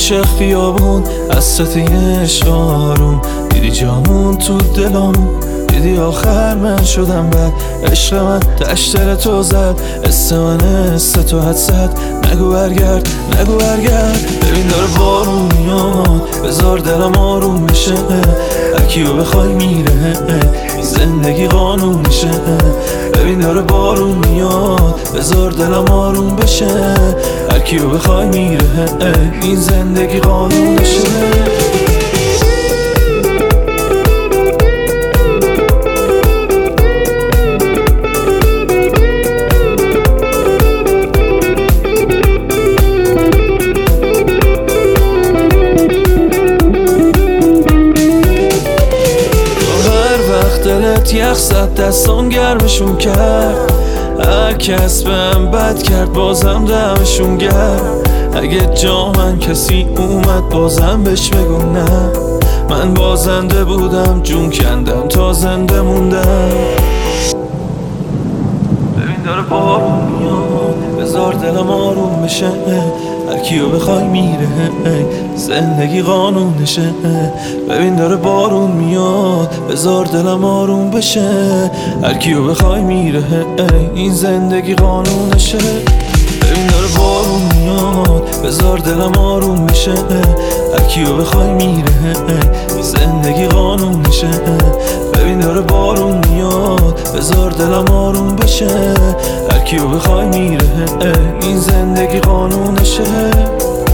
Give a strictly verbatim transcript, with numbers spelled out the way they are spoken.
عاشق خیابون از سطح عشق آروم، دیدی جامون تو دلامون، دیدی آخر من شدم بد. عشق من تشتر تو زد، اسم من اسم تو حد زد. نگو برگرد نگو برگرد، ببین داره بارون میاد، بذار دلم آروم بشه. هرکیو بخوای میره، زندگی قانون میشه. ببین داره بارون میاد، بذار دلم آروم بشه. هرکیو بخوای میره، این زندگی قانون میشه. دلت یخ زد، دستان گرمشون کرد. هر کس بهم بد کرد، بازم دمشون گرد. اگه جا من کسی اومد، بازم بهش بگو نه. من بازنده بودم، جون کندم تا زنده موندم. ببین داره بارون میاد، بذار دلم آروم بشه. هرکیو بخوای میره، زندگی قانونشه. ببین داره بارون میاد، بذار دلم آروم بشه. هرکیو بخوای میره، این زندگی قانونشه. ببین داره بارون میاد، بذار دلم آروم بشه. هرکیو بخوای میره، این زندگی قانونشه. ببین داره بارون میاد، بذار دلم آروم بشه. هرکیو بخوای میره، این زندگی قانونشه.